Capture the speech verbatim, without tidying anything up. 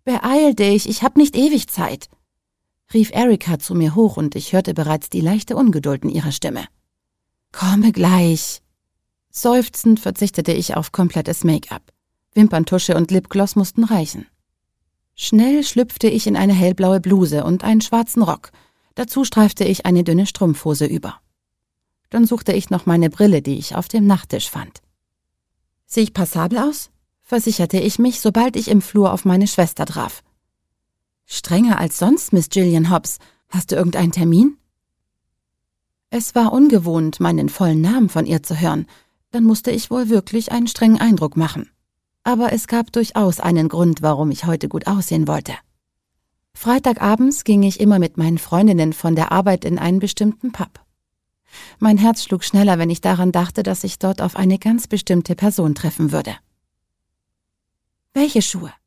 »Beeil dich, ich hab nicht ewig Zeit«, rief Erika zu mir hoch und ich hörte bereits die leichte Ungeduld in ihrer Stimme. »Komme gleich.« Seufzend verzichtete ich auf komplettes Make-up. Wimperntusche und Lipgloss mussten reichen. Schnell schlüpfte ich in eine hellblaue Bluse und einen schwarzen Rock. Dazu streifte ich eine dünne Strumpfhose über. Dann suchte ich noch meine Brille, die ich auf dem Nachttisch fand. »Sehe ich passabel aus?« versicherte ich mich, sobald ich im Flur auf meine Schwester traf. »Strenger als sonst, Miss Gillian Hobbs. Hast du irgendeinen Termin?« Es war ungewohnt, meinen vollen Namen von ihr zu hören. Dann musste ich wohl wirklich einen strengen Eindruck machen. Aber es gab durchaus einen Grund, warum ich heute gut aussehen wollte. Freitagabends ging ich immer mit meinen Freundinnen von der Arbeit in einen bestimmten Pub. Mein Herz schlug schneller, wenn ich daran dachte, dass ich dort auf eine ganz bestimmte Person treffen würde. »Welche Schuhe?«